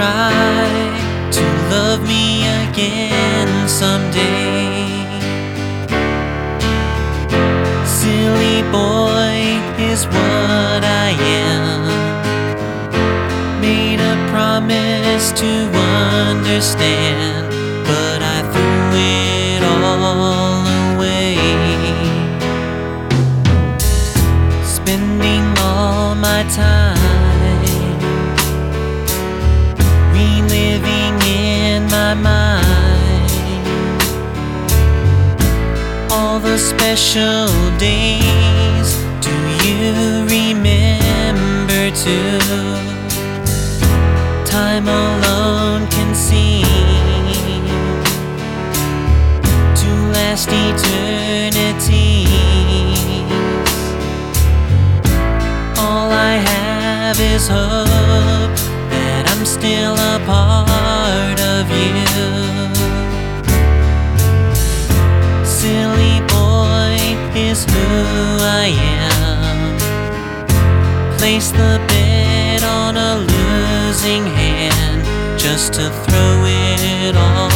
try to love me again someday. Silly boy is what I am. Made a promise to understand, but I threw it all away. Spending all my time reliving in my mind all the special days. Do you remember too? Time alone can seem to last eternities. All I have is hope that I'm still a part of you. Silly boy is who I am. Place the bet on a losing hand just to throw it all